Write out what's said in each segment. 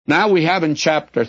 Now we have in chapter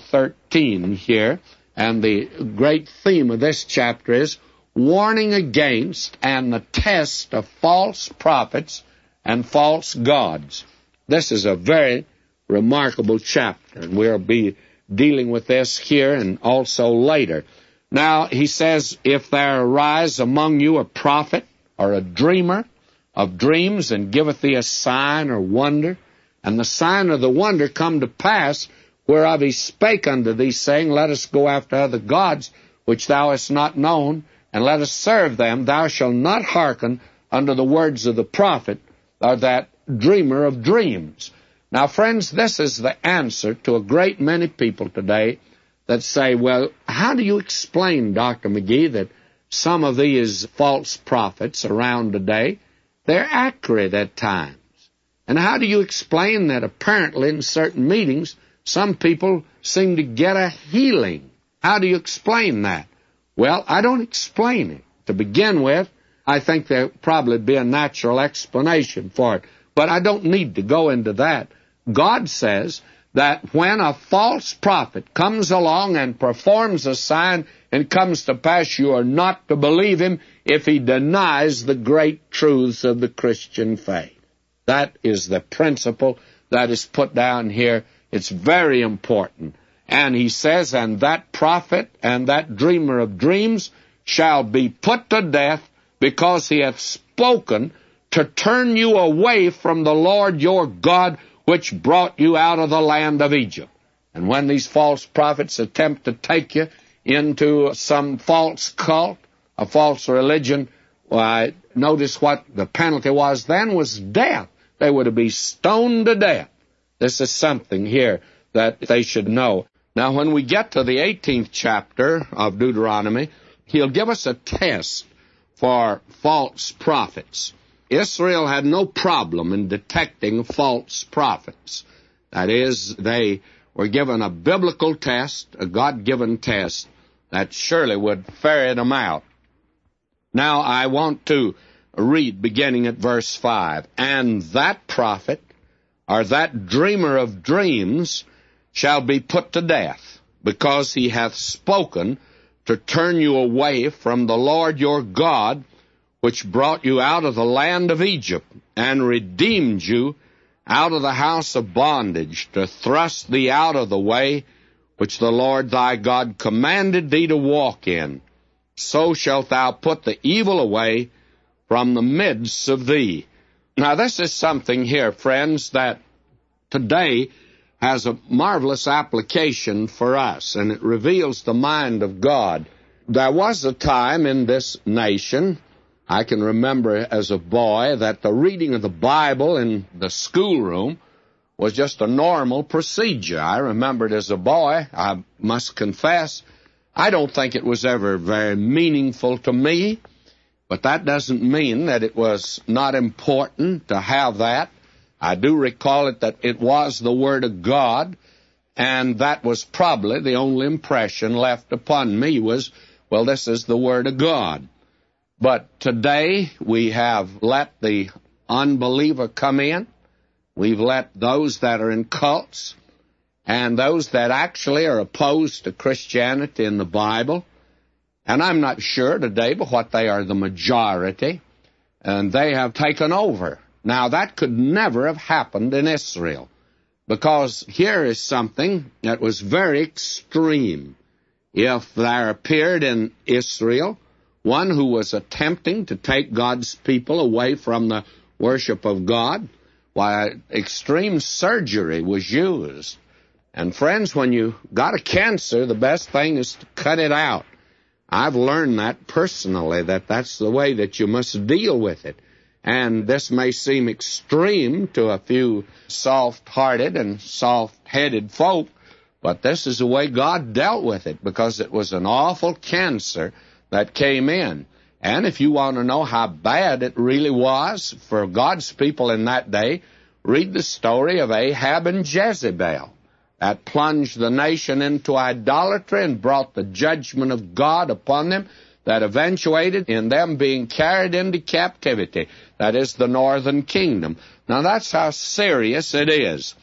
13 here, and the great theme of this chapter is warning against and the test of false prophets and false gods. This is a very remarkable chapter, and we'll be dealing with this here and also later. Now, he says, if there arise among you a prophet or a dreamer of dreams, and giveth thee a sign or wonder, and the sign or the wonder come to pass, whereof he spake unto thee, saying, let us go after other gods, which thou hast not known, and let us serve them, thou shalt not hearken unto the words of the prophet, or that dreamer of dreams. Now, friends, this is the answer to a great many people today that say, well, how do you explain, Dr. McGee, that some of these false prophets around today, they're accurate at times? And how do you explain that apparently in certain meetings, some people seem to get a healing? How do you explain that? Well, I don't explain it. To begin with, I think there'll probably be a natural explanation for it. But I don't need to go into that. God says that when a false prophet comes along and performs a sign and comes to pass, you are not to believe him if he denies the great truths of the Christian faith. That is the principle that is put down here. It's very important. And he says, and that prophet and that dreamer of dreams shall be put to death, because he hath spoken to turn you away from the Lord your God, which brought you out of the land of Egypt. And when these false prophets attempt to take you into some false cult, a false religion, why, notice what the penalty was then was death. They were to be stoned to death. This is something here that they should know. Now, when we get to the 18th chapter of Deuteronomy, he'll give us a test for false prophets. Israel had no problem in detecting false prophets. That is, they were given a biblical test, a God-given test, that surely would ferret them out. Now, I want to read beginning at verse 5. And that prophet, or that dreamer of dreams, shall be put to death, because he hath spoken to turn you away from the Lord your God, which brought you out of the land of Egypt, and redeemed you out of the house of bondage, to thrust thee out of the way which the Lord thy God commanded thee to walk in. So shalt thou put the evil away from the midst of thee. Now, this is something here, friends, that today has a marvelous application for us, and it reveals the mind of God. There was a time in this nation, I can remember as a boy, that the reading of the Bible in the schoolroom was just a normal procedure. I remembered as a boy, I must confess, I don't think it was ever very meaningful to me, but that doesn't mean that it was not important to have that. I do recall it that it was the Word of God, and that was probably the only impression left upon me was, well, this is the Word of God. But today we have let the unbeliever come in. We've let those that are in cults and those that actually are opposed to Christianity in the Bible, and I'm not sure today but what they are the majority, and they have taken over. Now, that could never have happened in Israel, because here is something that was very extreme. If there appeared in Israel one who was attempting to take God's people away from the worship of God, why, extreme surgery was used. And friends, when you got a cancer, the best thing is to cut it out. I've learned that personally, that that's the way that you must deal with it. And this may seem extreme to a few soft-hearted and soft-headed folk, but this is the way God dealt with it, because it was an awful cancer that came in. And if you want to know how bad it really was for God's people in that day, read the story of Ahab and Jezebel. That plunged the nation into idolatry and brought the judgment of God upon them, that eventuated in them being carried into captivity. That is the northern kingdom. Now, that's how serious it is.